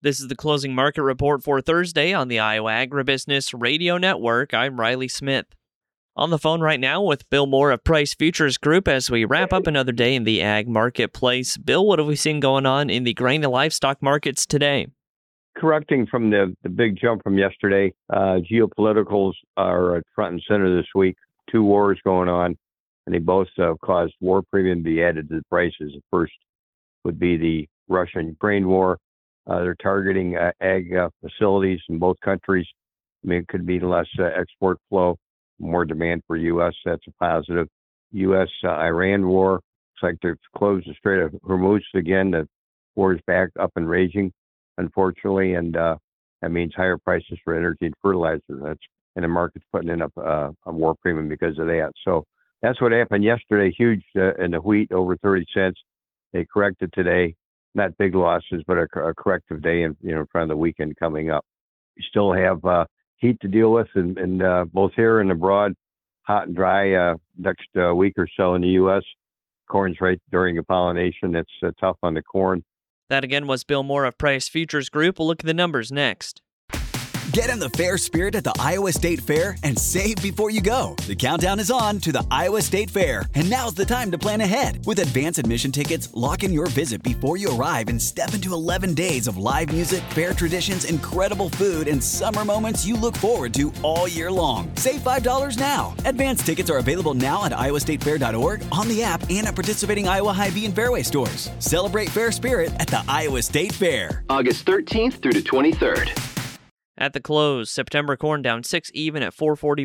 This is the closing market report for Thursday on the Iowa Agribusiness Radio Network. I'm Riley Smith. On the phone right now with Bill Moore of Price Futures Group as we wrap up another day in the ag marketplace. Bill, what have we seen going on in the grain and livestock markets today? Correcting from the big jump from yesterday, geopoliticals are front and center this week. Two wars going on, and they both caused war premium to be added to the prices. The first would be the Russian-Ukraine war. They're targeting ag facilities in both countries. I mean, it could mean less export flow, more demand for U.S. That's a positive. U.S.-Iran war. Looks like they've closed the Strait of Hormuz again. The war is back up and raging, unfortunately, and that means higher prices for energy and fertilizer. And the market's putting in a war premium because of that. So that's what happened yesterday. Huge in the wheat, over 30 cents. They corrected today. Not big losses, but a corrective day in front of the weekend coming up. We still have heat to deal with, and both here and abroad, hot and dry next week or so in the U.S. Corn's right during the pollination. It's tough on the corn. That again was Bill Moore of Price Futures Group. We'll look at the numbers next. Get in the fair spirit at the Iowa State Fair and save before you go. The countdown is on to the Iowa State Fair, and now's the time to plan ahead. With advance admission tickets, lock in your visit before you arrive and step into 11 days of live music, fair traditions, incredible food, and summer moments you look forward to all year long. Save $5 now. Advance tickets are available now at iowastatefair.org, on the app, and at participating Iowa Hy-Vee and Fairway stores. Celebrate fair spirit at the Iowa State Fair. August 13th through the 23rd. At the close, September corn down 6 even at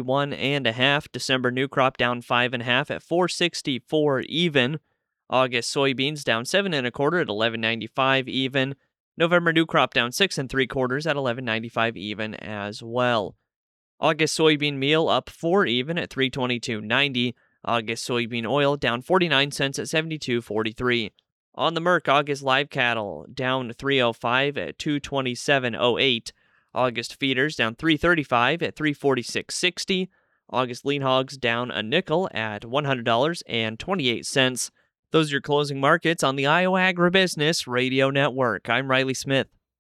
441.5. December new crop down 5.5 at 464 even. August soybeans down 7 1/4 at 11.95 even. November new crop down 6 3/4 at 11.95 even as well. August soybean meal up 4 even at 322.90. August soybean oil down 49 cents at 72.43. On the Merc, August live cattle down 305 at 227.08. August feeders down 335 at 346.60. August lean hogs down a nickel at $100.28. Those are your closing markets on the Iowa Agribusiness Radio Network. I'm Riley Smith.